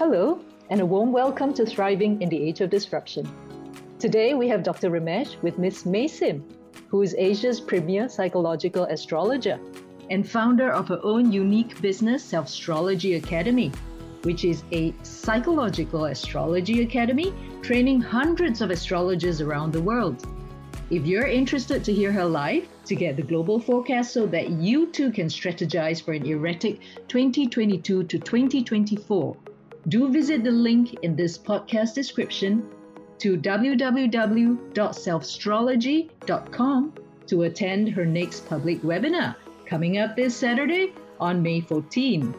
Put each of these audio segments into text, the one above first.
Hello, and a warm welcome to Thriving in the Age of Disruption. Today we have Dr. Ramesh with Ms. May Sim, who is Asia's premier psychological astrologer and founder of her own unique business, Self-Astrology Academy, which is a psychological astrology academy training hundreds of astrologers around the world. If you're interested to hear her live, to get the global forecast so that you too can strategize for an erratic 2022 to 2024, do visit the link in this podcast description to www.selfastrology.com to attend her next public webinar coming up this Saturday on May 14.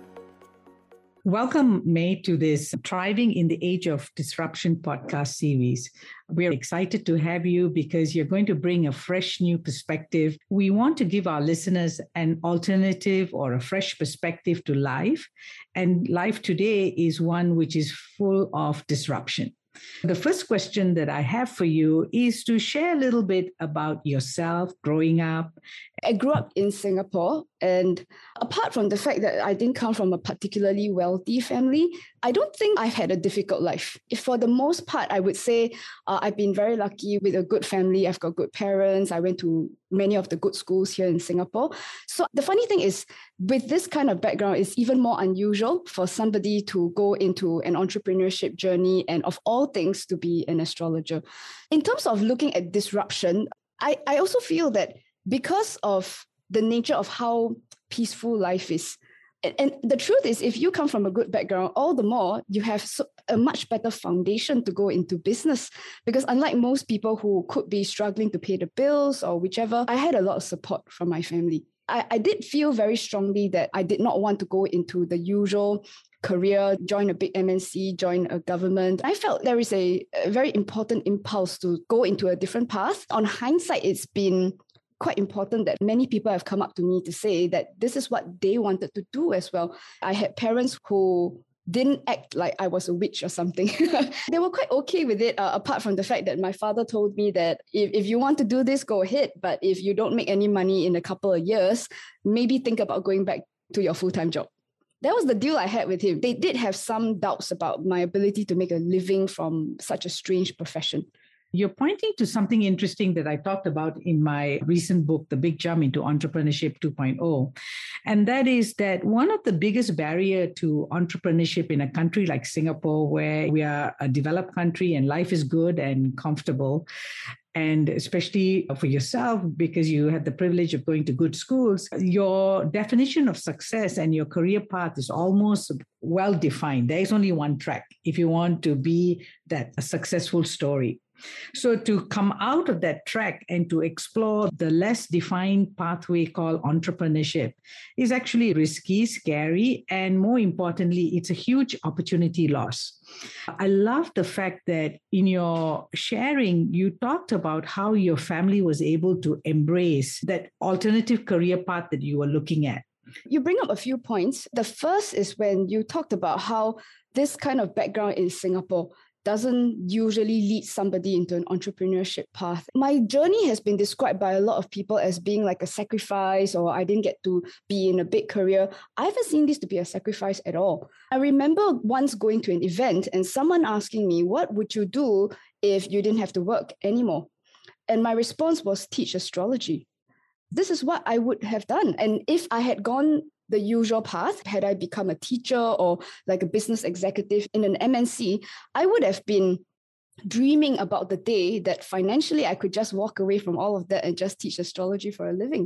Welcome, May, to this Thriving in the Age of Disruption podcast series. We're excited to have you because you're going to bring a fresh new perspective. We want to give our listeners an alternative or a fresh perspective to life. And life today is one which is full of disruption. The first question that I have for you is to share a little bit about yourself growing up. I grew up in Singapore, and apart from the fact that I didn't come from a particularly wealthy family, I don't think I've had a difficult life. For the most part, I would say I've been very lucky with a good family. I've got good parents. I went to many of the good schools here in Singapore. So the funny thing is, with this kind of background, it's even more unusual for somebody to go into an entrepreneurship journey and of all things to be an astrologer. In terms of looking at disruption, I also feel that because of the nature of how peaceful life is, and the truth is, if you come from a good background, all the more you have a much better foundation to go into business. Because unlike most people who could be struggling to pay the bills or whichever, I had a lot of support from my family. I did feel very strongly that I did not want to go into the usual career, join a big MNC, join a government. I felt there is a very important impulse to go into a different path. On hindsight, it's been quite important that many people have come up to me to say that this is what they wanted to do as well. I had parents who didn't act like I was a witch or something. They were quite okay with it, apart from the fact that my father told me that if you want to do this, go ahead. But if you don't make any money in a couple of years, maybe think about going back to your full-time job. That was the deal I had with him. They did have some doubts about my ability to make a living from such a strange profession. You're pointing to something interesting that I talked about in my recent book, The Big Jump into Entrepreneurship 2.0. And that is that one of the biggest barrier to entrepreneurship in a country like Singapore, where we are a developed country and life is good and comfortable, and especially for yourself, because you had the privilege of going to good schools, your definition of success and your career path is almost well-defined. There is only one track if you want to be that a successful story. So to come out of that track and to explore the less defined pathway called entrepreneurship is actually risky, scary, and more importantly, it's a huge opportunity loss. I love the fact that in your sharing, you talked about how your family was able to embrace that alternative career path that you were looking at. You bring up a few points. The first is when you talked about how this kind of background in Singapore doesn't usually lead somebody into an entrepreneurship path. My journey has been described by a lot of people as being like a sacrifice, or I didn't get to be in a big career. I haven't seen this to be a sacrifice at all. I remember once going to an event and someone asking me, what would you do if you didn't have to work anymore? And my response was, teach astrology. This is what I would have done. And if I had gone the usual path, had I become a teacher or like a business executive in an MNC, I would have been dreaming about the day that financially I could just walk away from all of that and just teach astrology for a living.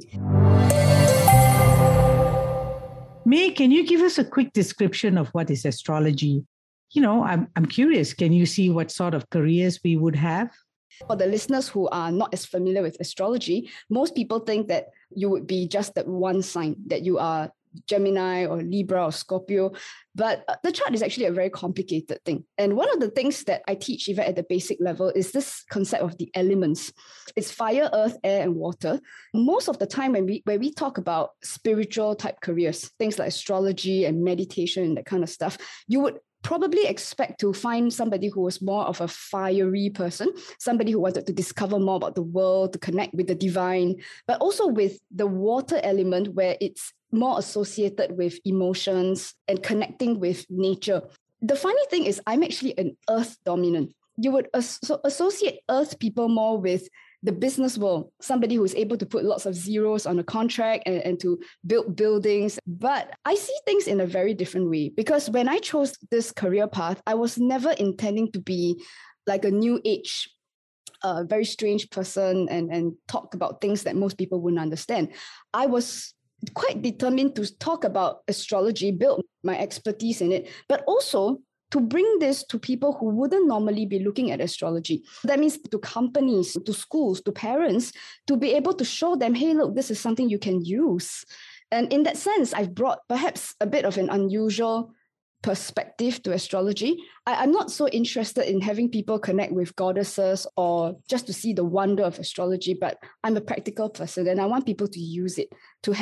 May, can you give us a quick description of what is astrology? I'm curious, can you see what sort of careers we would have? For the listeners who are not as familiar with astrology, most people think that you would be just that one sign, that you are Gemini or Libra or Scorpio, but the chart is actually a very complicated thing. And one of the things that I teach even at the basic level is this concept of the elements. It's fire, earth, air, and water. Most of the time when we talk about spiritual type careers, things like astrology and meditation and that kind of stuff, you would probably expect to find somebody who was more of a fiery person, somebody who wanted to discover more about the world, to connect with the divine, but also with the water element where it's more associated with emotions and connecting with nature. The funny thing is I'm actually an earth dominant. You would associate earth people more with the business world, somebody who's able to put lots of zeros on a contract and to build buildings. But I see things in a very different way, because when I chose this career path, I was never intending to be like a new age, very strange person and talk about things that most people wouldn't understand. I was quite determined to talk about astrology, build my expertise in it, but also to bring this to people who wouldn't normally be looking at astrology. That means to companies, to schools, to parents, to be able to show them, hey, look, this is something you can use. And in that sense, I've brought perhaps a bit of an unusual perspective to astrology. I'm not so interested in having people connect with goddesses or just to see the wonder of astrology, but I'm a practical person and I want people to use it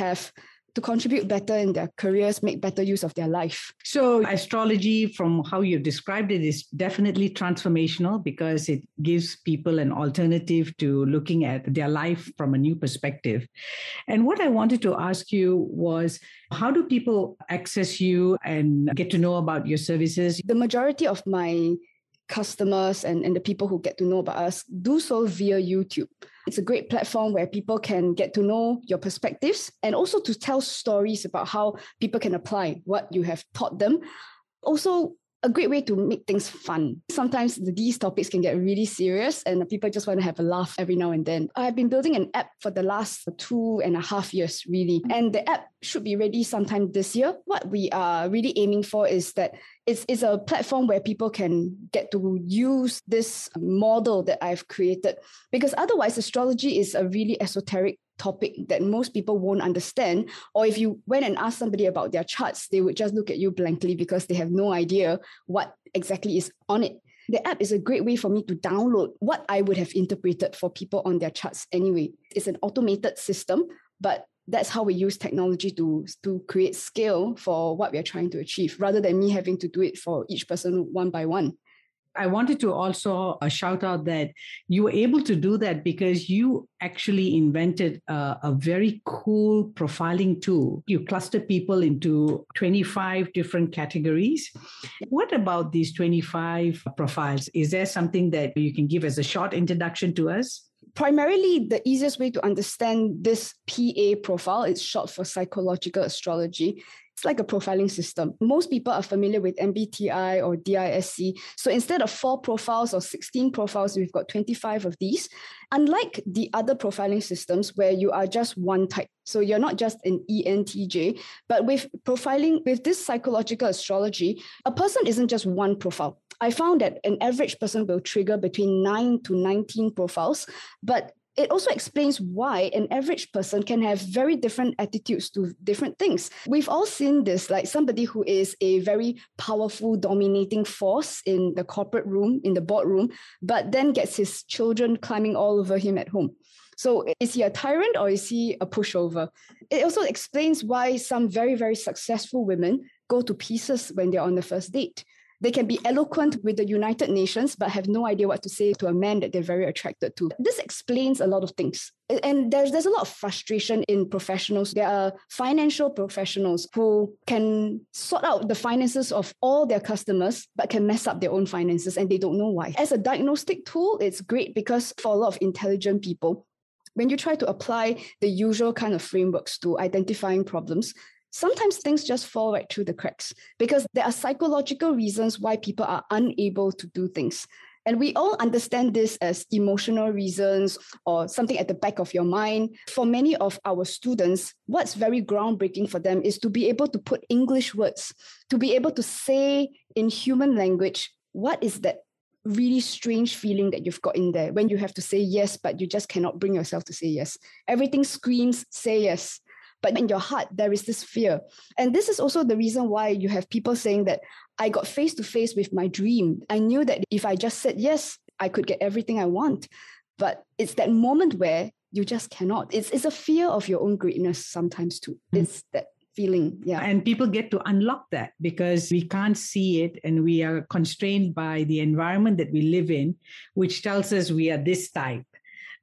to contribute better in their careers, make better use of their life. So astrology, from how you've described it, is definitely transformational because it gives people an alternative to looking at their life from a new perspective. And what I wanted to ask you was, how do people access you and get to know about your services? The majority of my customers and the people who get to know about us do so via YouTube. It's a great platform where people can get to know your perspectives and also to tell stories about how people can apply what you have taught them. Also, a great way to make things fun. Sometimes these topics can get really serious and people just want to have a laugh every now and then. I've been building an app for the last 2.5 years, really. And the app should be ready sometime this year. What we are really aiming for is that it's a platform where people can get to use this model that I've created. Because otherwise, astrology is a really esoteric topic that most people won't understand. Or if you went and asked somebody about their charts, they would just look at you blankly because they have no idea what exactly is on it. The app is a great way for me to download what I would have interpreted for people on their charts anyway. It's an automated system, but that's how we use technology to create scale for what we're trying to achieve, rather than me having to do it for each person one by one. I wanted to also shout out that you were able to do that because you actually invented a very cool profiling tool. You cluster people into 25 different categories. What about these 25 profiles? Is there something that you can give as a short introduction to us? Primarily, the easiest way to understand this PA profile, it's short for psychological astrology. It's like a profiling system. Most people are familiar with MBTI or DISC. So instead of 4 profiles or 16 profiles, we've got 25 of these. Unlike the other profiling systems where you are just one type. So you're not just an ENTJ, but with profiling, with this psychological astrology, a person isn't just one profile. I found that an average person will trigger between 9 to 19 profiles, but it also explains why an average person can have very different attitudes to different things. We've all seen this, like somebody who is a very powerful, dominating force in the corporate room, in the boardroom, but then gets his children climbing all over him at home. So is he a tyrant or is he a pushover? It also explains why some very, very successful women go to pieces when they're on the first date. They can be eloquent with the United Nations, but have no idea what to say to a man that they're very attracted to. This explains a lot of things. And there's a lot of frustration in professionals. There are financial professionals who can sort out the finances of all their customers, but can mess up their own finances and they don't know why. As a diagnostic tool, it's great because for a lot of intelligent people, when you try to apply the usual kind of frameworks to identifying problems, sometimes things just fall right through the cracks because there are psychological reasons why people are unable to do things. And we all understand this as emotional reasons or something at the back of your mind. For many of our students, what's very groundbreaking for them is to be able to put English words, to be able to say in human language, what is that really strange feeling that you've got in there when you have to say yes, but you just cannot bring yourself to say yes. Everything screams, say yes. But in your heart, there is this fear. And this is also the reason why you have people saying that I got face to face with my dream. I knew that if I just said yes, I could get everything I want. But it's that moment where you just cannot. It's a fear of your own greatness sometimes too. It's that feeling. Yeah. And people get to unlock that because we can't see it and we are constrained by the environment that we live in, which tells us we are this type.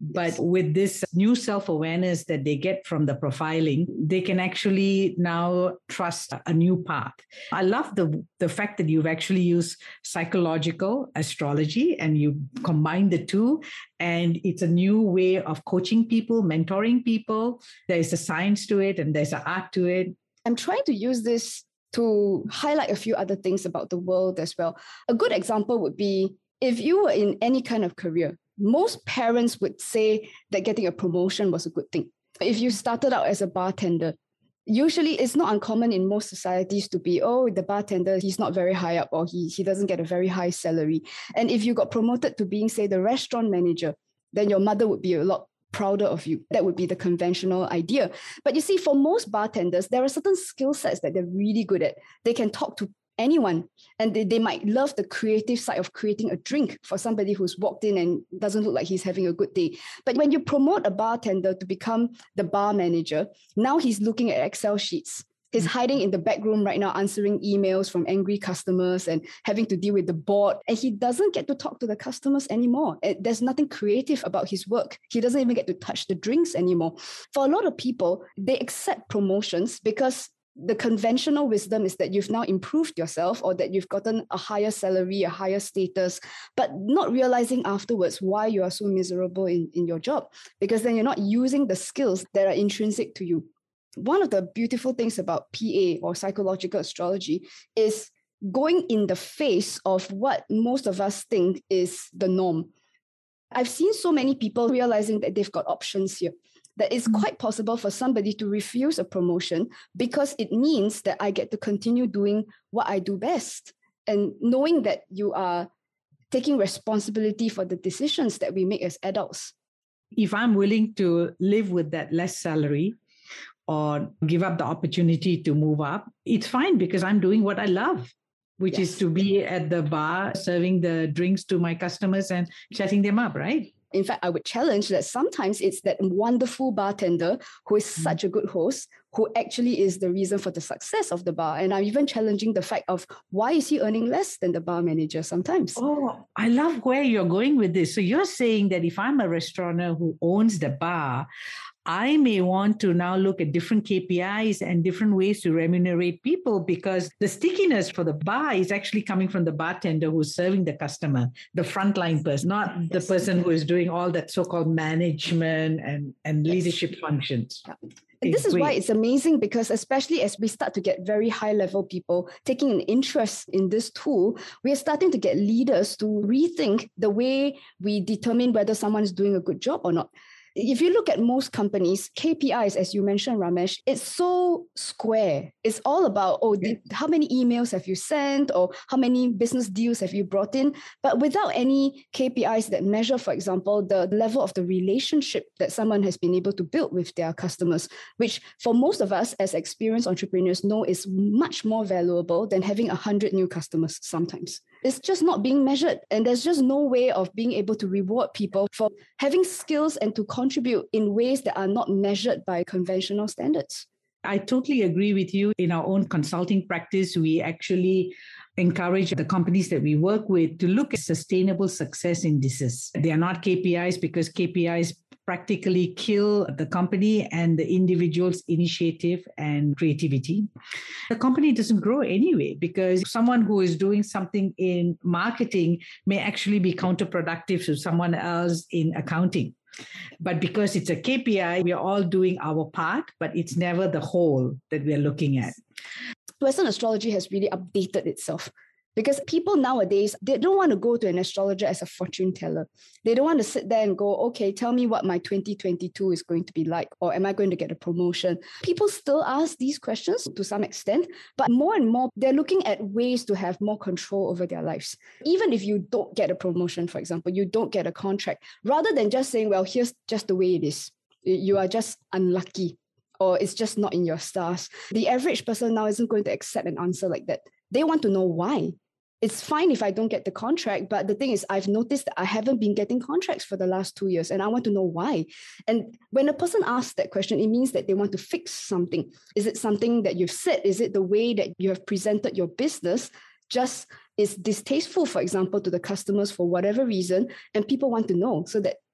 But with this new self-awareness that they get from the profiling, they can actually now trust a new path. I love the fact that you've actually used psychological astrology and you combine the two. And it's a new way of coaching people, mentoring people. There's a science to it and there's an art to it. I'm trying to use this to highlight a few other things about the world as well. A good example would be if you were in any kind of career, most parents would say that getting a promotion was a good thing. If you started out as a bartender, usually it's not uncommon in most societies to be, oh, the bartender, he's not very high up or he doesn't get a very high salary. And if you got promoted to being, say, the restaurant manager, then your mother would be a lot prouder of you. That would be the conventional idea. But you see, for most bartenders, there are certain skill sets that they're really good at. They can talk to anyone, and they might love the creative side of creating a drink for somebody who's walked in and doesn't look like he's having a good day. But when you promote a bartender to become the bar manager, now he's looking at Excel sheets. He's hiding in the back room right now, answering emails from angry customers and having to deal with the board. And he doesn't get to talk to the customers anymore. There's nothing creative about his work. He doesn't even get to touch the drinks anymore. For a lot of people, they accept promotions because the conventional wisdom is that you've now improved yourself or that you've gotten a higher salary, a higher status, but not realizing afterwards why you are so miserable in your job, because then you're not using the skills that are intrinsic to you. One of the beautiful things about PA or psychological astrology is going in the face of what most of us think is the norm. I've seen so many people realizing that they've got options here, that it's quite possible for somebody to refuse a promotion because it means that I get to continue doing what I do best. And knowing that you are taking responsibility for the decisions that we make as adults. If I'm willing to live with that less salary, or give up the opportunity to move up, it's fine because I'm doing what I love, which is to be at the bar, serving the drinks to my customers and chatting them up, right? In fact, I would challenge that sometimes it's that wonderful bartender who is such a good host who actually is the reason for the success of the bar. And I'm even challenging the fact of why is he earning less than the bar manager sometimes? Oh, I love where you're going with this. So you're saying that if I'm a restaurateur who owns the bar, I may want to now look at different KPIs and different ways to remunerate people because the stickiness for the bar is actually coming from the bartender who's serving the customer, the frontline person, not the person who is doing all that so-called management and leadership functions. Yeah. And this is why it's amazing because especially as we start to get very high-level people taking an interest in this tool, we are starting to get leaders to rethink the way we determine whether someone is doing a good job or not. If you look at most companies, KPIs, as you mentioned, Ramesh, it's so square. It's all about, how many emails have you sent or how many business deals have you brought in? But without any KPIs that measure, for example, the level of the relationship that someone has been able to build with their customers, which for most of us as experienced entrepreneurs know is much more valuable than having 100 new customers sometimes. It's just not being measured. And there's just no way of being able to reward people for having skills and to contribute in ways that are not measured by conventional standards. I totally agree with you. In our own consulting practice, we actually encourage the companies that we work with to look at sustainable success indices. They are not KPIs because KPIs practically kill the company and the individual's initiative and creativity. The company doesn't grow anyway because someone who is doing something in marketing may actually be counterproductive to someone else in accounting. But because it's a KPI, we are all doing our part, but it's never the whole that we are looking at. Western astrology has really updated itself because people nowadays, they don't want to go to an astrologer as a fortune teller. They don't want to sit there and go, okay, tell me what my 2022 is going to be like, or am I going to get a promotion? People still ask these questions to some extent, but more and more, they're looking at ways to have more control over their lives. Even if you don't get a promotion, for example, you don't get a contract, rather than just saying, well, here's just the way it is. You are just unlucky, or it's just not in your stars. The average person now isn't going to accept an answer like that. They want to know why. It's fine if I don't get the contract, but the thing is, I've noticed that I haven't been getting contracts for the last 2 years, and I want to know why. And when a person asks that question, it means that they want to fix something. Is it something that you've said? Is it the way that you have presented your business just is distasteful, for example, to the customers for whatever reason, and people want to know so that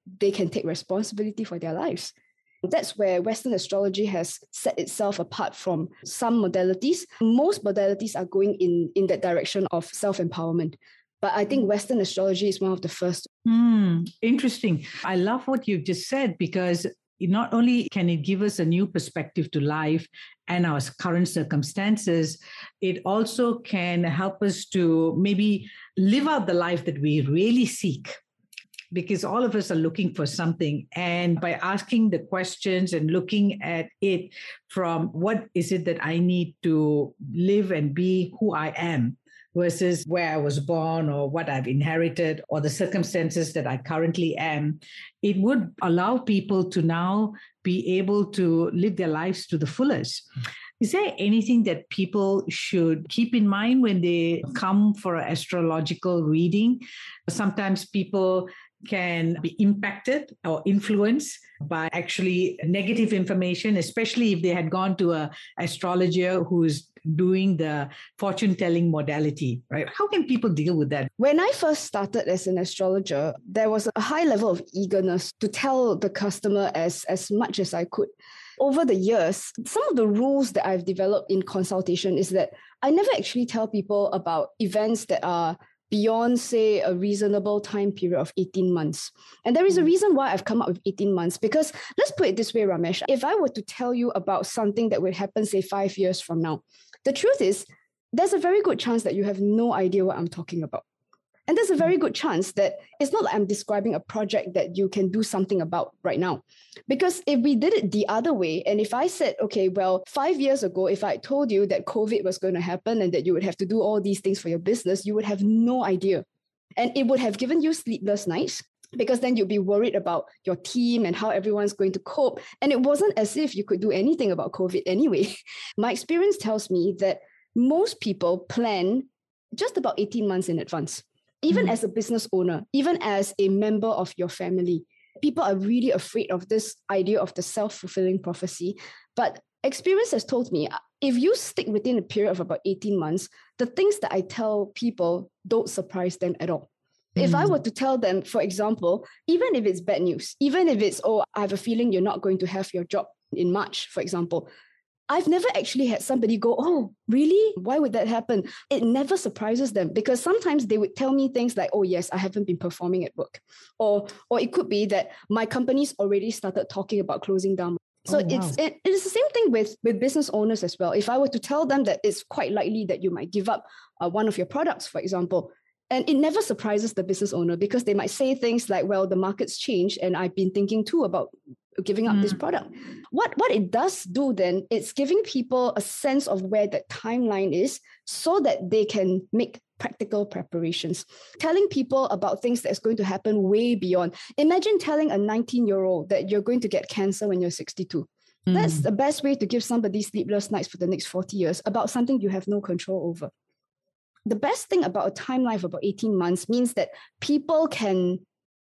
they can take responsibility for their lives. That's where Western astrology has set itself apart from some modalities. Most modalities are going in that direction of self-empowerment. But I think Western astrology is one of the first. Interesting. I love what you've just said, because not only can it give us a new perspective to life and our current circumstances, it also can help us to maybe live out the life that we really seek. Because all of us are looking for something. And by asking the questions and looking at it from what is it that I need to live and be who I am, versus where I was born or what I've inherited or the circumstances that I currently am, it would allow people to now be able to live their lives to the fullest. Is there anything that people should keep in mind when they come for an astrological reading? Sometimes people can be impacted or influenced by actually negative information, especially if they had gone to an astrologer who's doing the fortune-telling modality, right? How can people deal with that? When I first started as an astrologer, there was a high level of eagerness to tell the customer as much as I could. Over the years, some of the rules that I've developed in consultation is that I never actually tell people about events that are beyond, say, a reasonable time period of 18 months. And there is a reason why I've come up with 18 months, because let's put it this way, Ramesh, if I were to tell you about something that would happen, say, 5 years from now, the truth is there's a very good chance that you have no idea what I'm talking about. And there's a very good chance that it's not like I'm describing a project that you can do something about right now. Because if we did it the other way, and if I said, okay, well, 5 years ago, if I told you that COVID was going to happen and that you would have to do all these things for your business, you would have no idea. And it would have given you sleepless nights, because then you'd be worried about your team and how everyone's going to cope. And it wasn't as if you could do anything about COVID anyway. My experience tells me that most people plan just about 18 months in advance. Even as a business owner, even as a member of your family, people are really afraid of this idea of the self-fulfilling prophecy. But experience has told me, if you stick within a period of about 18 months, the things that I tell people don't surprise them at all. If I were to tell them, for example, even if it's bad news, even if it's, oh, I have a feeling you're not going to have your job in March, for example, I've never actually had somebody go, oh, really? Why would that happen? It never surprises them, because sometimes they would tell me things like, oh, yes, I haven't been performing at work. Or it could be that my company's already started talking about closing down. So it is the same thing with business owners as well. If I were to tell them that it's quite likely that you might give up one of your products, for example, and it never surprises the business owner, because they might say things like, well, the market's changed and I've been thinking too about giving up this product. What it does do then, it's giving people a sense of where that timeline is so that they can make practical preparations. Telling people about things that's going to happen way beyond. Imagine telling a 19-year-old that you're going to get cancer when you're 62. That's the best way to give somebody sleepless nights for the next 40 years about something you have no control over. The best thing about a timeline of about 18 months means that people can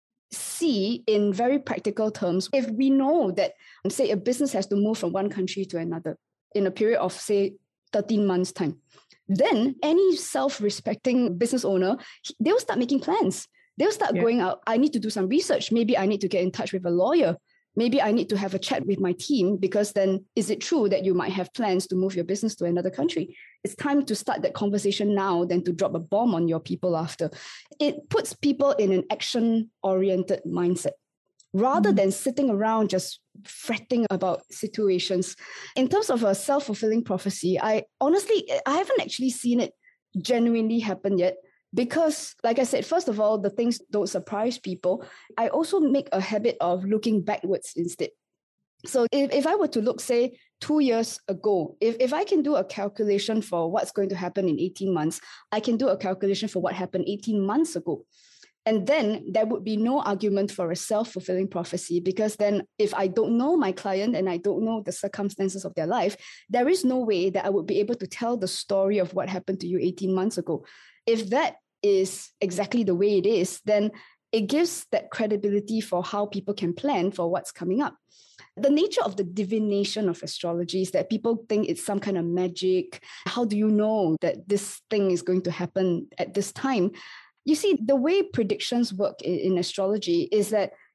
see in very practical terms, if we know that, say, a business has to move from one country to another in a period of, say, 13 months' time, then any self-respecting business owner, they'll start making plans. They'll start going out, I need to do some research. Maybe I need to get in touch with a lawyer. Maybe I need to have a chat with my team, because then is it true that you might have plans to move your business to another country? It's time to start that conversation now than to drop a bomb on your people after. It puts people in an action-oriented mindset rather than sitting around just fretting about situations. In terms of a self-fulfilling prophecy, I haven't actually seen it genuinely happen yet. Because, like I said, first of all, the things don't surprise people. I also make a habit of looking backwards instead. So if I were to look, say, 2 years ago, if I can do a calculation for what's going to happen in 18 months, I can do a calculation for what happened 18 months ago. And then there would be no argument for a self-fulfilling prophecy, because then if I don't know my client and I don't know the circumstances of their life, there is no way that I would be able to tell the story of what happened to you 18 months ago. If that is exactly the way it is, then it gives that credibility for how people can plan for what's coming up. The nature of the divination of astrology is that people think it's some kind of magic. How do you know that this thing is going to happen at this time? You see, the way predictions work in astrology is that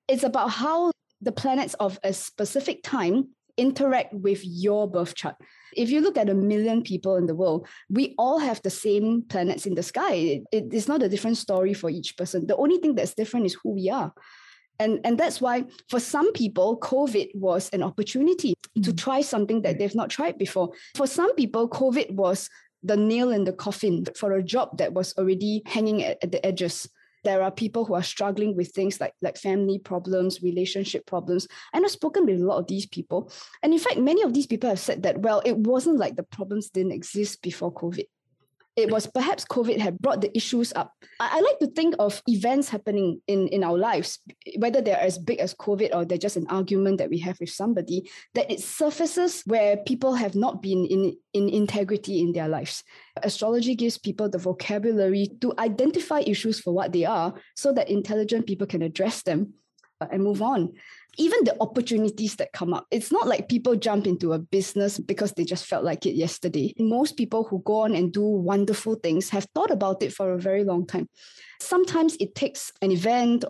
It's about how the planets of a specific time interact with your birth chart. If you look at 1 million people in the world, we all have the same planets in the sky. It is not a different story for each person. The only thing that's different is who we are. And that's why for some people, COVID was an opportunity to try something that they've not tried before. For some people, COVID was the nail in the coffin for a job that was already hanging at the edges. There are people who are struggling with things like family problems, relationship problems. And I've spoken with a lot of these people. And in fact, many of these people have said that, well, it wasn't like the problems didn't exist before COVID. It was perhaps COVID had brought the issues up. I like to think of events happening in our lives, whether they're as big as COVID or they're just an argument that we have with somebody, that it surfaces where people have not been in integrity in their lives. Astrology gives people the vocabulary to identify issues for what they are so that intelligent people can address them and move on. Even the opportunities that come up. It's not like people jump into a business because they just felt like it yesterday. Most people who go on and do wonderful things have thought about it for a very long time. Sometimes it takes an event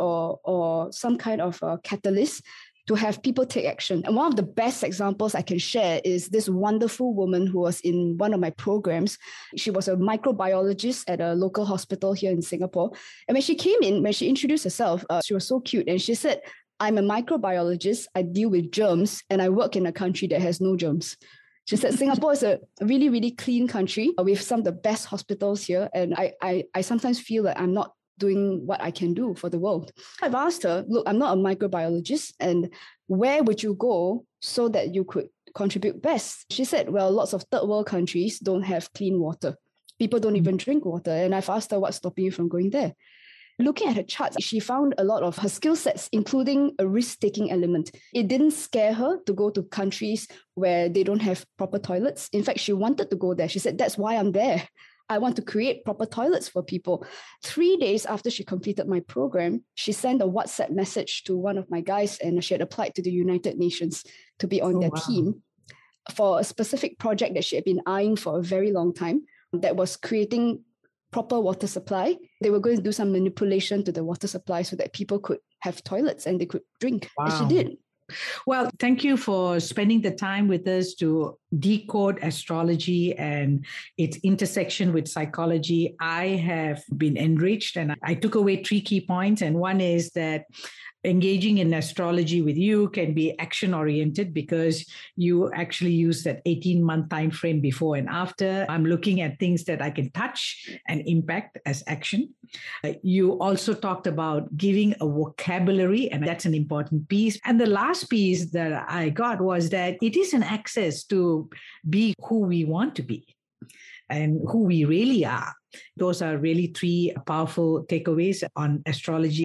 or some kind of a catalyst to have people take action. And one of the best examples I can share is this wonderful woman who was in one of my programs. She was a microbiologist at a local hospital here in Singapore. And when she came in, when she introduced herself, she was so cute. And she said, I'm a microbiologist, I deal with germs, and I work in a country that has no germs. She said Singapore is a really, really clean country with some of the best hospitals here. And I sometimes feel that I'm not doing what I can do for the world. I've asked her, look, I'm not a microbiologist, and where would you go so that you could contribute best? She said, well, lots of third world countries don't have clean water. People don't even drink water. And I've asked her, what's stopping you from going there? Looking at her charts, she found a lot of her skill sets, including a risk-taking element. It didn't scare her to go to countries where they don't have proper toilets. In fact, she wanted to go there. She said, that's why I'm there. I want to create proper toilets for people. 3 days after she completed my program, she sent a WhatsApp message to one of my guys, and she had applied to the United Nations to be on their team for a specific project that she had been eyeing for a very long time that was creating proper water supply. They were going to do some manipulation to the water supply so that people could have toilets and they could drink. Wow. And she did. Well, thank you for spending the time with us to decode astrology and its intersection with psychology. I have been enriched, and I took away 3 key points. And one is that engaging in astrology with you can be action-oriented because you actually use that 18-month time frame before and after. I'm looking at things that I can touch and impact as action. You also talked about giving a vocabulary, and that's an important piece. And the last piece that I got was that it is an access to be who we want to be and who we really are. Those are really 3 powerful takeaways on astrology.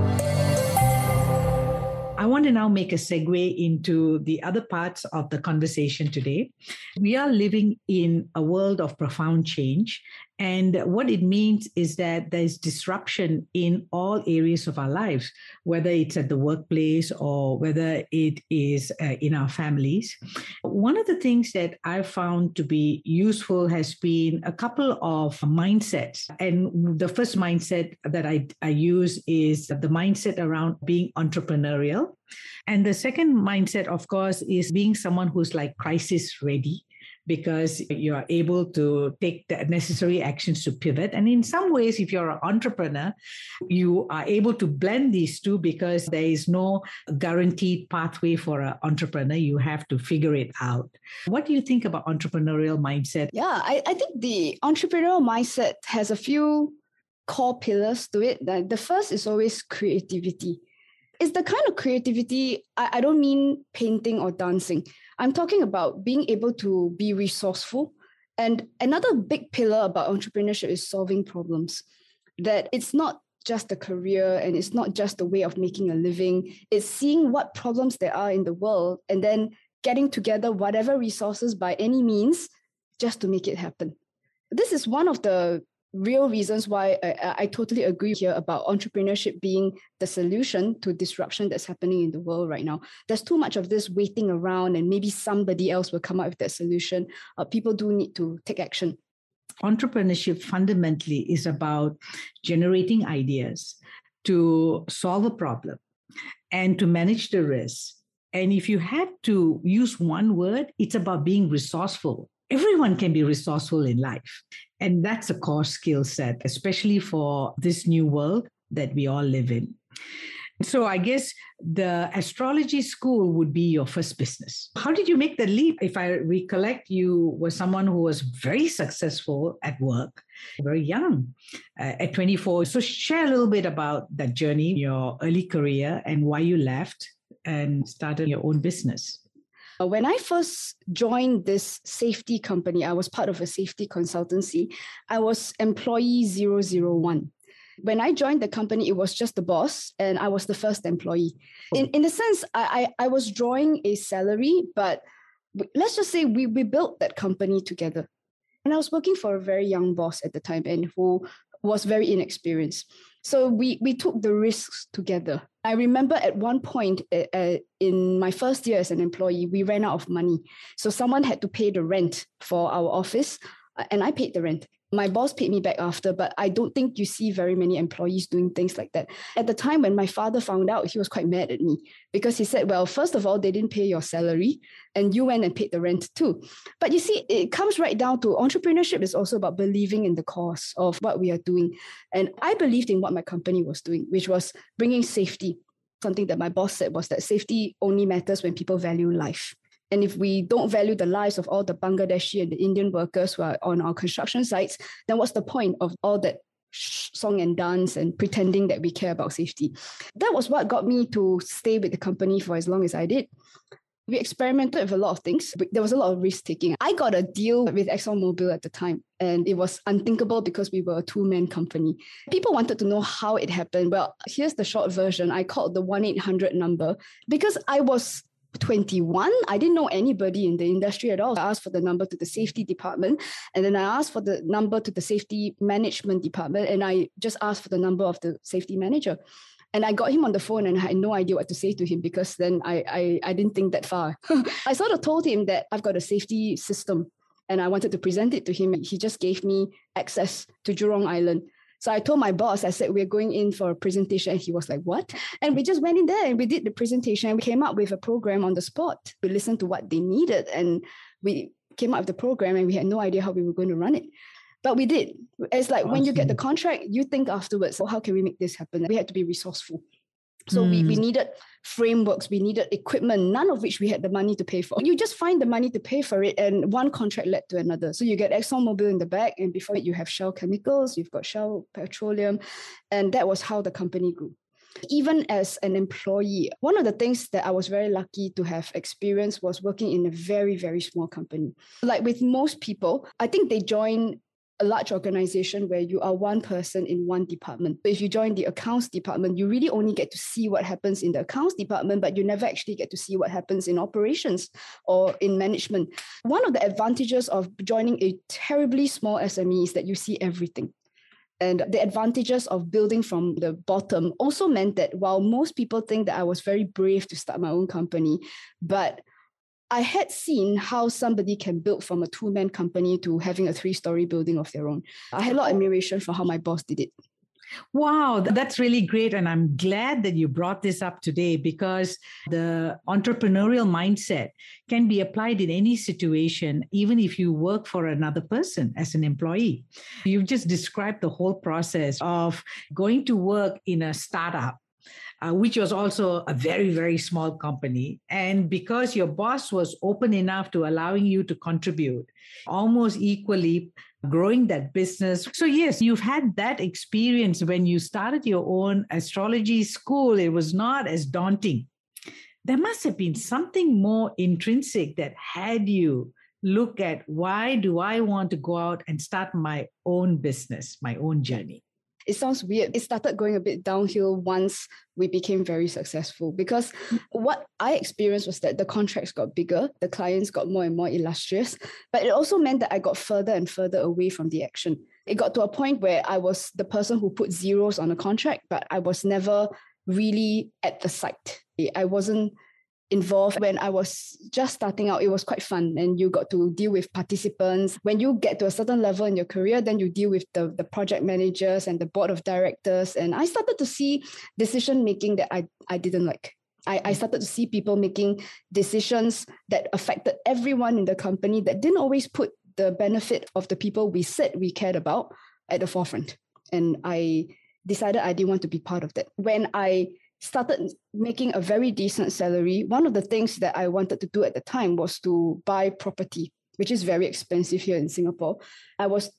I want to now make a segue into the other parts of the conversation today. We are living in a world of profound change. And what it means is that there's disruption in all areas of our lives, whether it's at the workplace or whether it is in our families. One of the things that I've found to be useful has been a couple of mindsets. And the first mindset that I use is the mindset around being entrepreneurial. And the second mindset, of course, is being someone who's like crisis ready, because you are able to take the necessary actions to pivot. And in some ways, if you're an entrepreneur, you are able to blend these two because there is no guaranteed pathway for an entrepreneur. You have to figure it out. What do you think about entrepreneurial mindset? Yeah, I think the entrepreneurial mindset has a few core pillars to it. The first is always creativity. It's the kind of creativity, I don't mean painting or dancing. I'm talking about being able to be resourceful. And another big pillar about entrepreneurship is solving problems. That it's not just a career and it's not just a way of making a living. It's seeing what problems there are in the world and then getting together whatever resources by any means just to make it happen. This is one of the real reasons why I totally agree here about entrepreneurship being the solution to disruption that's happening in the world right now. There's too much of this waiting around and maybe somebody else will come up with that solution. People do need to take action. Entrepreneurship fundamentally is about generating ideas to solve a problem and to manage the risk. And if you had to use one word, it's about being resourceful. Everyone can be resourceful in life. And that's a core skill set, especially for this new world that we all live in. So I guess the astrology school would be your first business. How did you make the leap? If I recollect, you were someone who was very successful at work, very young, at 24. So share a little bit about that journey, your early career, and why you left and started your own business. When I first joined this safety company, I was part of a safety consultancy. I was employee 001. When I joined the company, it was just the boss and I was the first employee. In a sense, I was drawing a salary, but let's just say we built that company together. And I was working for a very young boss at the time and who was very inexperienced. So we took the risks together. I remember at one point in my first year as an employee, we ran out of money. So someone had to pay the rent for our office and I paid the rent. My boss paid me back after, but I don't think you see very many employees doing things like that. At the time when my father found out, he was quite mad at me because he said, well, first of all, they didn't pay your salary and you went and paid the rent too. But you see, it comes right down to entrepreneurship is also about believing in the cause of what we are doing. And I believed in what my company was doing, which was bringing safety. Something that my boss said was that safety only matters when people value life. And if we don't value the lives of all the Bangladeshi and the Indian workers who are on our construction sites, then what's the point of all that song and dance and pretending that we care about safety? That was what got me to stay with the company for as long as I did. We experimented with a lot of things. There was a lot of risk taking. I got a deal with ExxonMobil at the time, and it was unthinkable because we were a two-man company. People wanted to know how it happened. Well, here's the short version. I called the 1-800 number because I was 21. I didn't know anybody in the industry at all. I asked for the number to the safety department, and then I asked for the number to the safety management department, and I just asked for the number of the safety manager. And I got him on the phone and I had no idea what to say to him because then I didn't think that far. I sort of told him that I've got a safety system and I wanted to present it to him. He just gave me access to Jurong Island. So I told my boss, I said, we're going in for a presentation. And he was like, what? And we just went in there and we did the presentation. We came up with a program on the spot. We listened to what they needed and we came up with the program and we had no idea how we were going to run it. But we did. It's like when you get the contract, you think afterwards, well, how can we make this happen? We had to be resourceful. So we needed frameworks, we needed equipment, none of which we had the money to pay for. You just find the money to pay for it and one contract led to another. So you get ExxonMobil in the back and before it, you have Shell Chemicals, you've got Shell Petroleum. And that was how the company grew. Even as an employee, one of the things that I was very lucky to have experienced was working in a very, very small company. Like with most people, I think they join a large organization where you are one person in one department. So if you join the accounts department, you really only get to see what happens in the accounts department, but you never actually get to see what happens in operations or in management. One of the advantages of joining a terribly small SME is that you see everything. And the advantages of building from the bottom also meant that while most people think that I was very brave to start my own company, but I had seen how somebody can build from a two-man company to having a 3-story building of their own. I had a lot of admiration for how my boss did it. Wow, that's really great. And I'm glad that you brought this up today because the entrepreneurial mindset can be applied in any situation, even if you work for another person as an employee. You've just described the whole process of going to work in a startup, which was also a very, very small company. And because your boss was open enough to allowing you to contribute almost equally, growing that business. So yes, you've had that experience when you started your own astrology school. It was not as daunting. There must have been something more intrinsic that had you look at why do I want to go out and start my own business, my own journey. It sounds weird. It started going a bit downhill once we became very successful because what I experienced was that the contracts got bigger, the clients got more and more illustrious, but it also meant that I got further and further away from the action. It got to a point where I was the person who put zeros on a contract, but I was never really at the site. I wasn't involved. When I was just starting out, it was quite fun and you got to deal with participants. When you get to a certain level in your career, then you deal with the project managers and the board of directors. And I started to see decision making that I didn't like. I started to see people making decisions that affected everyone in the company that didn't always put the benefit of the people we said we cared about at the forefront. And I decided I didn't want to be part of that. When I started making a very decent salary, one of the things that I wanted to do at the time was to buy property, which is very expensive here in Singapore. I was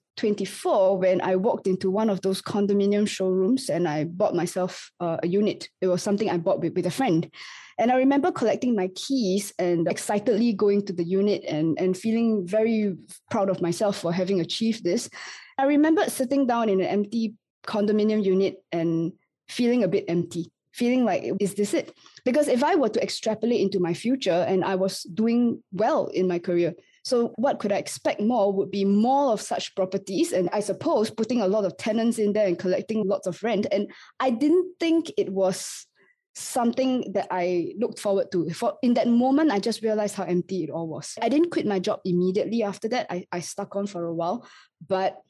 24 when I walked into one of those condominium showrooms and I bought myself a unit. It was something I bought with a friend. And I remember collecting my keys and excitedly going to the unit and feeling very proud of myself for having achieved this. I remember sitting down in an empty condominium unit and feeling a bit empty, feeling like, is this it? Because if I were to extrapolate into my future and I was doing well in my career, so what could I expect more would be more of such properties, and I suppose putting a lot of tenants in there and collecting lots of rent. And I didn't think it was something that I looked forward to. In that moment, I just realized how empty it all was. I didn't quit my job immediately after that. I stuck on for a while, but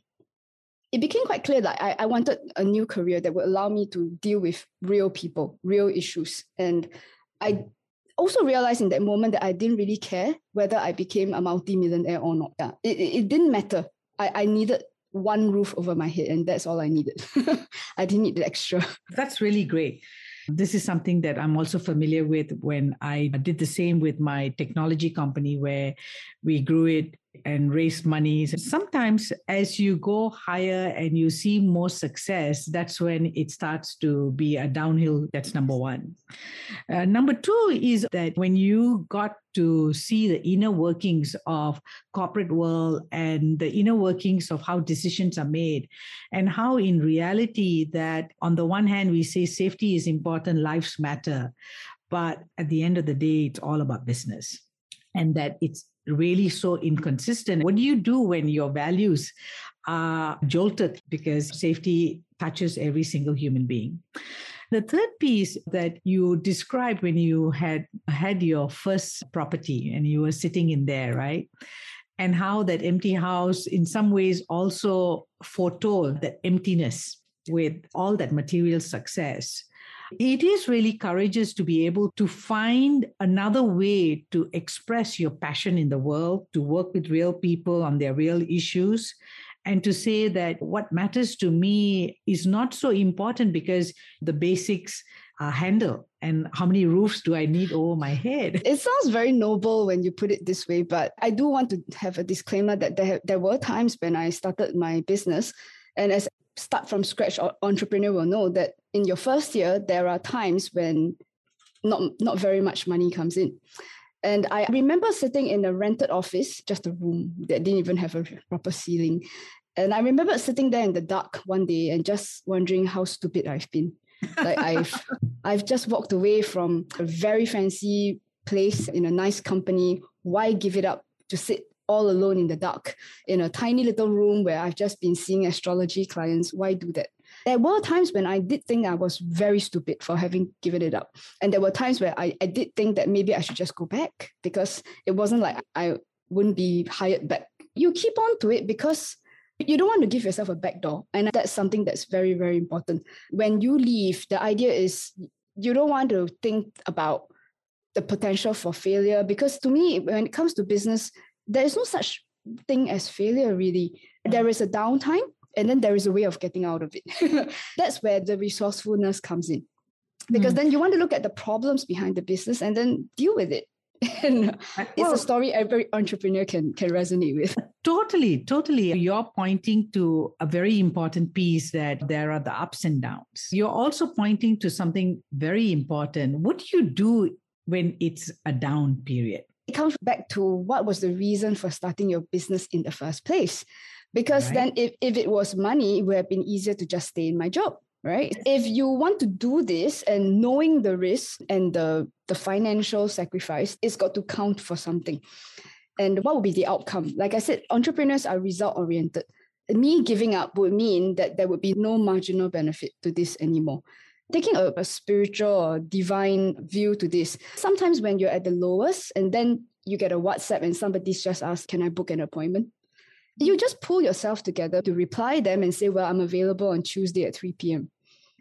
it became quite clear that I wanted a new career that would allow me to deal with real people, real issues. And I also realized in that moment that I didn't really care whether I became a multi-millionaire or not. Yeah, it didn't matter. I needed one roof over my head, and that's all I needed. I didn't need the extra. That's really great. This is something that I'm also familiar with when I did the same with my technology company, where we grew it and raised money. Sometimes as you go higher and you see more success, that's when it starts to be a downhill. That's number one. Number two is that when you got to see the inner workings of corporate world and the inner workings of how decisions are made, and how in reality that on the one hand, we say safety is important, lives matter, but at the end of the day, it's all about business, and that it's really so inconsistent. What do you do when your values are jolted because safety touches every single human being? The third piece that you described when you had your first property and you were sitting in there, right? And how that empty house in some ways also foretold that emptiness with all that material success. It is really courageous to be able to find another way to express your passion in the world, to work with real people on their real issues, and to say that what matters to me is not so important because the basics are handled. And how many roofs do I need over my head? It sounds very noble when you put it this way, but I do want to have a disclaimer that there were times when I started my business, and as start from scratch entrepreneur will know that in your first year, there are times when not very much money comes in. And I remember sitting in a rented office, just a room that didn't even have a proper ceiling. And I remember sitting there in the dark one day and just wondering how stupid I've been. Like I've just walked away from a very fancy place in a nice company. Why give it up to sit all alone in the dark in a tiny little room where I've just been seeing astrology clients? Why do that? There were times when I did think I was very stupid for having given it up. And there were times where I did think that maybe I should just go back, because it wasn't like I wouldn't be hired back. You keep on to it because you don't want to give yourself a back door. And that's something that's very, very important. When you leave, the idea is you don't want to think about the potential for failure, because to me, when it comes to business, there is no such thing as failure, really. There is a downtime, and then there is a way of getting out of it. That's where the resourcefulness comes in. Because then you want to look at the problems behind the business and then deal with it. And it's a story every entrepreneur can resonate with. Totally. You're pointing to a very important piece, that there are the ups and downs. You're also pointing to something very important. What do you do when it's a down period? It comes back to what was the reason for starting your business in the first place. Because then if it was money, it would have been easier to just stay in my job, right? If you want to do this and knowing the risk and the financial sacrifice, it's got to count for something. And what would be the outcome? Like I said, entrepreneurs are result-oriented. Me giving up would mean that there would be no marginal benefit to this anymore. Taking a spiritual or divine view to this, sometimes when you're at the lowest and then you get a WhatsApp and somebody's just asked, can I book an appointment? You just pull yourself together to reply them and say, well, I'm available on Tuesday at 3 p.m.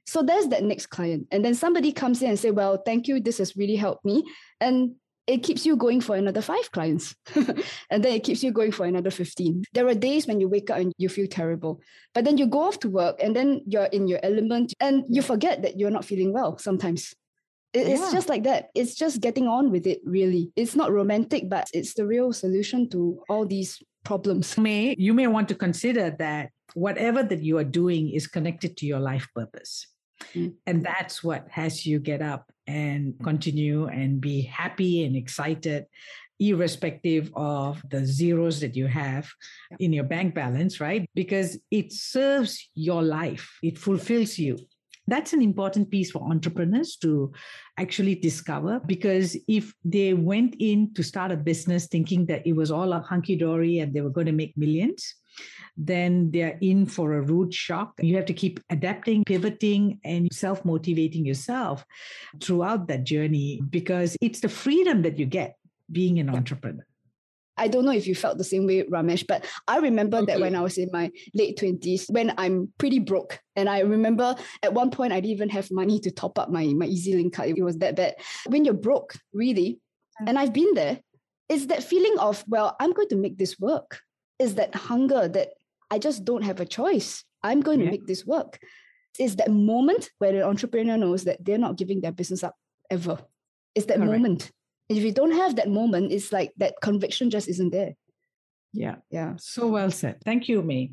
So there's that next client. And then somebody comes in and say, well, thank you. This has really helped me. And it keeps you going for another 5 clients. And then it keeps you going for another 15. There are days when you wake up and you feel terrible, but then you go off to work and then you're in your element and you forget that you're not feeling well sometimes. It's just like that. It's just getting on with it, really. It's not romantic, but it's the real solution to all these problems. You may want to consider that whatever that you are doing is connected to your life purpose. And that's what has you get up and continue and be happy and excited, irrespective of the zeros that you have in your bank balance, right? Because it serves your life. It fulfills you. That's an important piece for entrepreneurs to actually discover, because if they went in to start a business thinking that it was all a hunky-dory and they were going to make millions, then they're in for a rude shock. You have to keep adapting, pivoting, and self-motivating yourself throughout that journey, because it's the freedom that you get being an entrepreneur. I don't know if you felt the same way, Ramesh, but I remember that when I was in my late 20s, when I'm pretty broke. And I remember at one point, I didn't even have money to top up my EasyLink card. It was that bad. When you're broke, really, and I've been there, it's that feeling of, well, I'm going to make this work. It's that hunger that I just don't have a choice. I'm going to make this work. It's that moment where the entrepreneur knows that they're not giving their business up ever. It's that moment. If you don't have that moment, it's like that conviction just isn't there. Yeah. So well said. Thank you, May.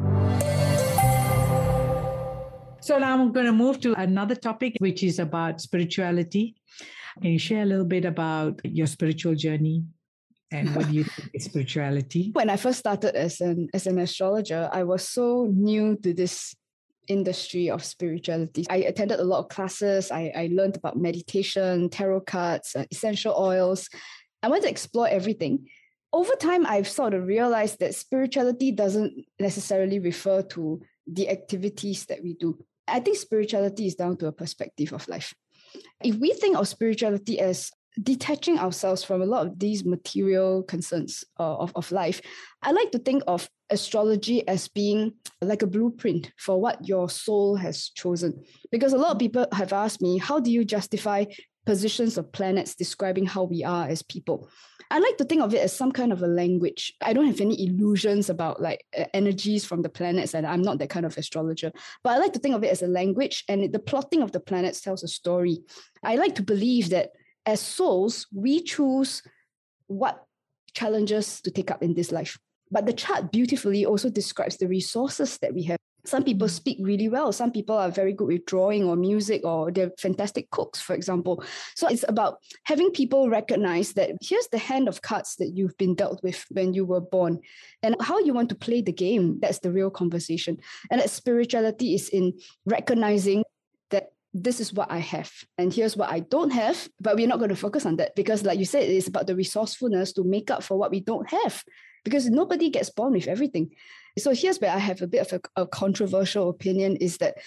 So now I'm going to move to another topic, which is about spirituality. Can you share a little bit about your spiritual journey and what do you think is spirituality? When I first started as an astrologer, I was so new to this industry of spirituality. I attended a lot of classes. I learned about meditation, tarot cards, essential oils. I wanted to explore everything. Over time, I've sort of realized that spirituality doesn't necessarily refer to the activities that we do. I think spirituality is down to a perspective of life. If we think of spirituality as detaching ourselves from a lot of these material concerns of life, I like to think of astrology as being like a blueprint for what your soul has chosen. Because a lot of people have asked me, how do you justify positions of planets describing how we are as people? I like to think of it as some kind of a language. I don't have any illusions about like energies from the planets, and I'm not that kind of astrologer. But I like to think of it as a language, and the plotting of the planets tells a story. I like to believe that as souls, we choose what challenges to take up in this life. But the chart beautifully also describes the resources that we have. Some people speak really well. Some people are very good with drawing or music, or they're fantastic cooks, for example. So it's about having people recognize that here's the hand of cards that you've been dealt with when you were born, and how you want to play the game. That's the real conversation. And that spirituality is in recognizing that this is what I have and here's what I don't have, but we're not going to focus on that because, like you said, it's about the resourcefulness to make up for what we don't have, because nobody gets born with everything. So here's where I have a bit of a controversial opinion, is that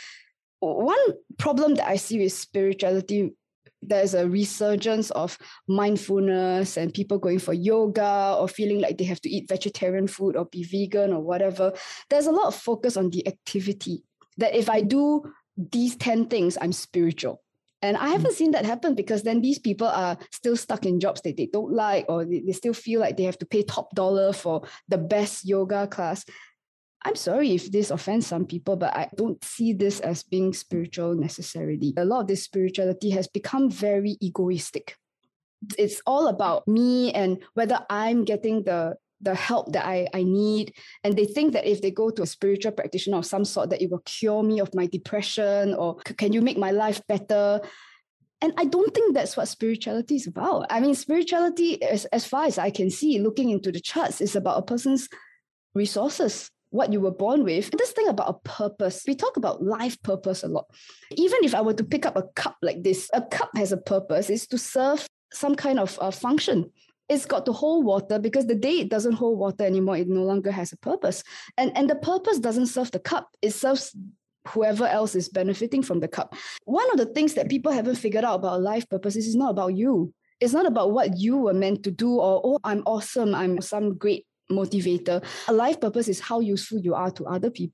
one problem that I see with spirituality, there's a resurgence of mindfulness and people going for yoga or feeling like they have to eat vegetarian food or be vegan or whatever. There's a lot of focus on the activity, that if I do these 10 things, I'm spiritual. And I haven't seen that happen, because then these people are still stuck in jobs that they don't like, or they still feel like they have to pay top dollar for the best yoga class. I'm sorry if this offends some people, but I don't see this as being spiritual necessarily. A lot of this spirituality has become very egoistic. It's all about me and whether I'm getting the help that I need. And they think that if they go to a spiritual practitioner of some sort, that it will cure me of my depression, or can you make my life better? And I don't think that's what spirituality is about. I mean, spirituality, as far as I can see, looking into the charts, is about a person's resources, what you were born with. And this thing about a purpose, we talk about life purpose a lot. Even if I were to pick up a cup like this, a cup has a purpose. It's to serve some kind of function. It's got to hold water, because the day it doesn't hold water anymore, it no longer has a purpose. And the purpose doesn't serve the cup. It serves whoever else is benefiting from the cup. One of the things that people haven't figured out about life purpose is it's not about you. It's not about what you were meant to do, or, oh, I'm awesome, I'm some great motivator. A life purpose is how useful you are to other people.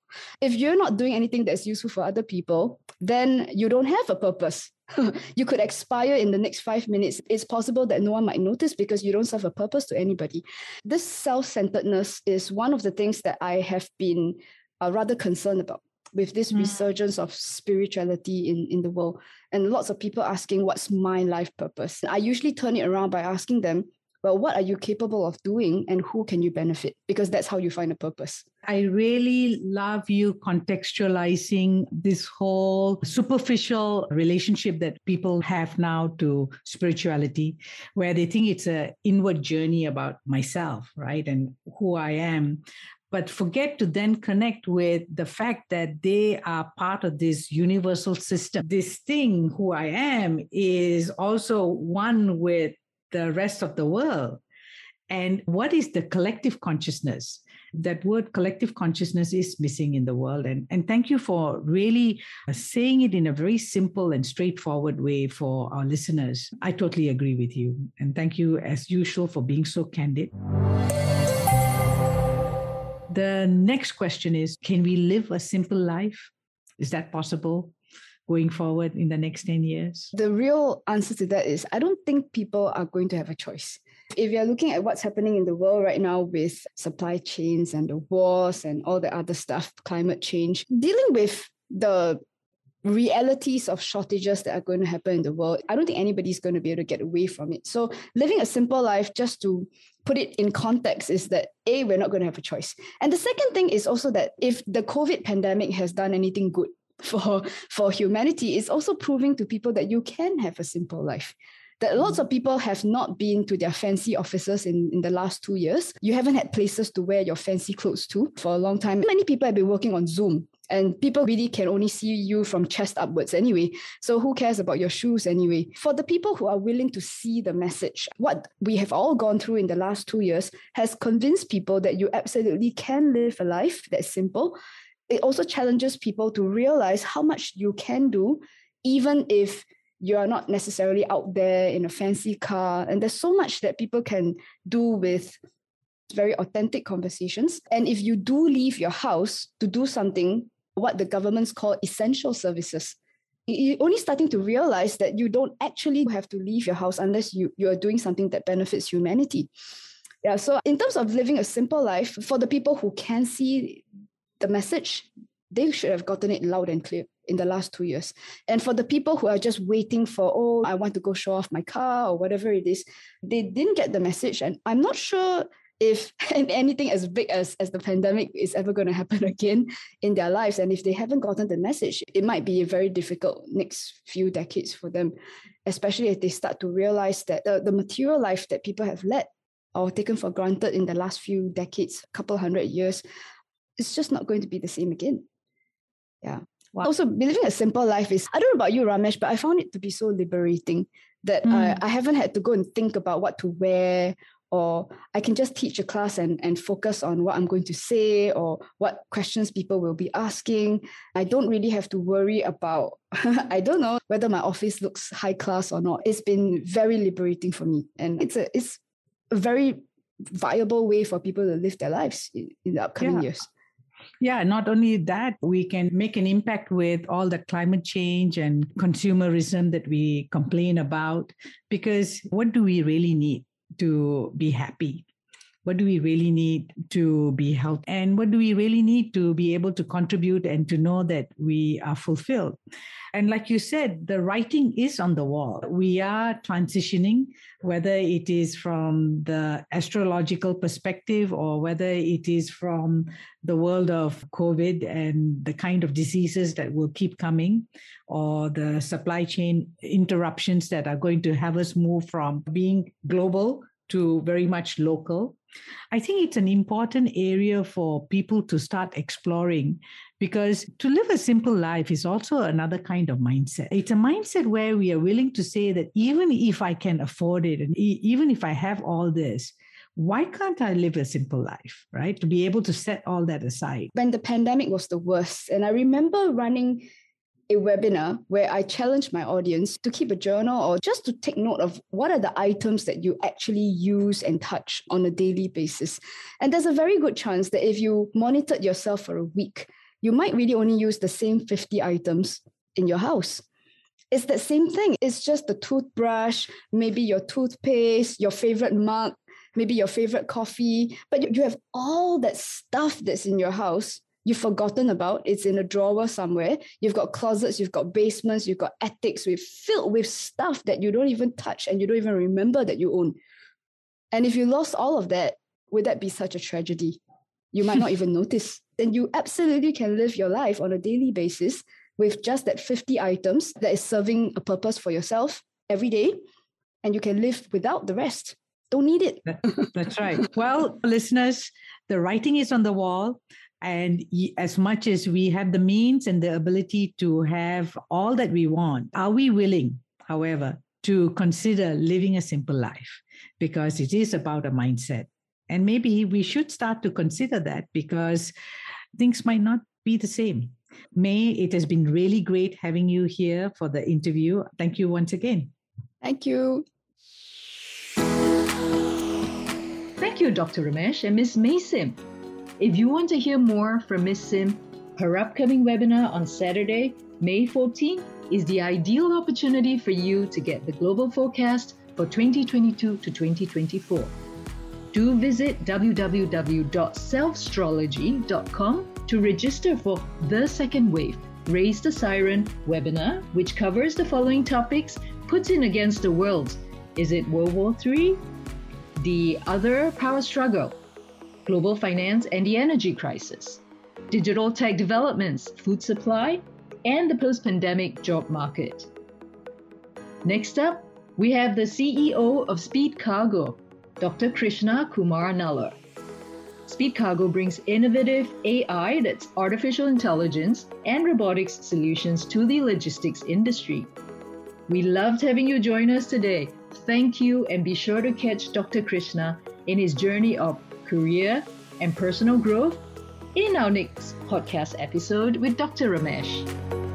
If you're not doing anything that's useful for other people, then you don't have a purpose. You could expire in the next 5 minutes. It's possible that no one might notice because you don't serve a purpose to anybody. This self-centeredness is one of the things that I have been rather concerned about with this resurgence of spirituality in the world. And lots of people asking, what's my life purpose? I usually turn it around by asking them, well, what are you capable of doing and who can you benefit? Because that's how you find a purpose. I really love you contextualizing this whole superficial relationship that people have now to spirituality, where they think it's an inward journey about myself, right? And who I am. But forget to then connect with the fact that they are part of this universal system. This thing, who I am, is also one with the rest of the world. And what is the collective consciousness? That word collective consciousness is missing in the world. And thank you for really saying it in a very simple and straightforward way for our listeners. I totally agree with you. And thank you, as usual, for being so candid. The next question is, can we live a simple life? Is that possible going forward in the next 10 years? The real answer to that is, I don't think people are going to have a choice. If you're looking at what's happening in the world right now with supply chains and the wars and all the other stuff, climate change, dealing with the realities of shortages that are going to happen in the world, I don't think anybody's going to be able to get away from it. So living a simple life, just to put it in context, is that A, we're not going to have a choice. And the second thing is also that if the COVID pandemic has done anything good for humanity, it's also proving to people that you can have a simple life. That lots of people have not been to their fancy offices in the last 2 years. You haven't had places to wear your fancy clothes to for a long time. Many people have been working on Zoom, and people really can only see you from chest upwards anyway. So who cares about your shoes anyway? For the people who are willing to see the message, what we have all gone through in the last 2 years has convinced people that you absolutely can live a life that's simple. It also challenges people to realize how much you can do, even if you are not necessarily out there in a fancy car. And there's so much that people can do with very authentic conversations. And if you do leave your house to do something, what the governments call essential services, you're only starting to realize that you don't actually have to leave your house unless you are doing something that benefits humanity. Yeah. So in terms of living a simple life, for the people who can see the message, they should have gotten it loud and clear in the last 2 years. And for the people who are just waiting for, I want to go show off my car or whatever it is, they didn't get the message. And I'm not sure if anything as big as the pandemic is ever going to happen again in their lives. And if they haven't gotten the message, it might be a very difficult next few decades for them, especially if they start to realize that the material life that people have led or taken for granted in the last few decades, a couple 100 years, it's just not going to be the same again. Yeah. Wow. Also, living a simple life is, I don't know about you, Ramesh, but I found it to be so liberating that I haven't had to go and think about what to wear, or I can just teach a class and focus on what I'm going to say or what questions people will be asking. I don't really have to worry about, I don't know, whether my office looks high class or not. It's been very liberating for me. And it's a very viable way for people to live their lives in the upcoming years. Yeah, not only that, we can make an impact with all the climate change and consumerism that we complain about, because what do we really need to be happy? What do we really need to be healthy? And what do we really need to be able to contribute and to know that we are fulfilled? And like you said, the writing is on the wall. We are transitioning, whether it is from the astrological perspective or whether it is from the world of COVID and the kind of diseases that will keep coming, or the supply chain interruptions that are going to have us move from being global to very much local. I think it's an important area for people to start exploring, because to live a simple life is also another kind of mindset. It's a mindset where we are willing to say that even if I can afford it, and even if I have all this, why can't I live a simple life, right? To be able to set all that aside. When the pandemic was the worst, and I remember running a webinar where I challenged my audience to keep a journal or just to take note of what are the items that you actually use and touch on a daily basis. And there's a very good chance that if you monitored yourself for a week, you might really only use the same 50 items in your house. It's that same thing. It's just the toothbrush, maybe your toothpaste, your favorite mug, maybe your favorite coffee, but you have all that stuff that's in your house you've forgotten about. It's in a drawer somewhere. You've got closets, you've got basements, you've got attics filled with stuff that you don't even touch and you don't even remember that you own. And if you lost all of that, would that be such a tragedy? You might not even notice. Then you absolutely can live your life on a daily basis with just that 50 items that is serving a purpose for yourself every day. And you can live without the rest. Don't need it. That's right. Well, listeners, the writing is on the wall. And as much as we have the means and the ability to have all that we want, are we willing, however, to consider living a simple life? Because it is about a mindset. And maybe we should start to consider that because things might not be the same. May, it has been really great having you here for the interview. Thank you once again. Thank you. Thank you, Dr. Ramesh and Ms. May Sim. If you want to hear more from Ms. Sim, her upcoming webinar on Saturday, May 14, is the ideal opportunity for you to get the global forecast for 2022 to 2024. Do visit www.selfstrology.com to register for The Second Wave, Raise the Siren webinar, which covers the following topics: Putin against the world. Is it World War III? The other power struggle, global finance and the energy crisis, digital tech developments, food supply, and the post-pandemic job market. Next up, we have the CEO of Speed Cargo, Dr. Krishna Kumar Nallar. Speed Cargo brings innovative AI, that's artificial intelligence, and robotics solutions to the logistics industry. We loved having you join us today. Thank you, and be sure to catch Dr. Krishna in his journey of career and personal growth in our next podcast episode with Dr. Ramesh.